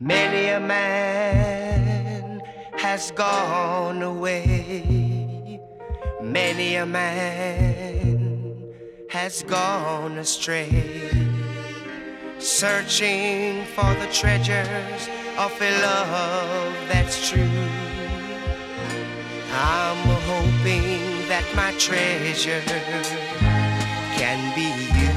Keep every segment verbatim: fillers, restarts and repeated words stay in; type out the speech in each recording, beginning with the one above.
Many a man has gone away. Many a man has gone astray, searching for the treasures of a love that's true. I'm hoping that my treasure can be you.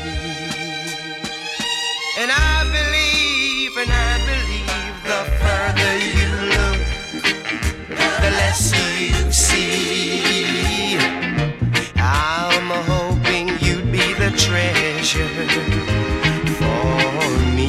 And I believe, and I believe the further you look, the less you see. I'm hoping you'd be the treasure for me.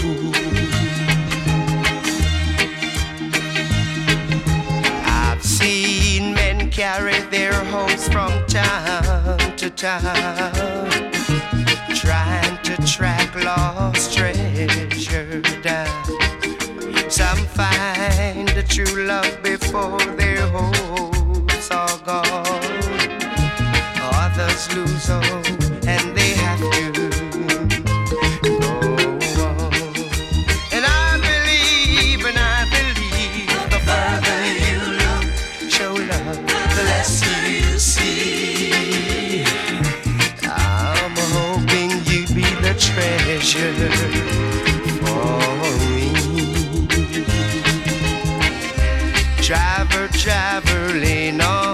I've seen men carry their homes from town to town, trying to track lost treasure down. Some find the true love before their hopes are gone. Others lose hope and they have to go on. And I believe, and I believe the further you look, show love, the less you see. I'm hoping you'd be the treasure for me. Travel, traveling on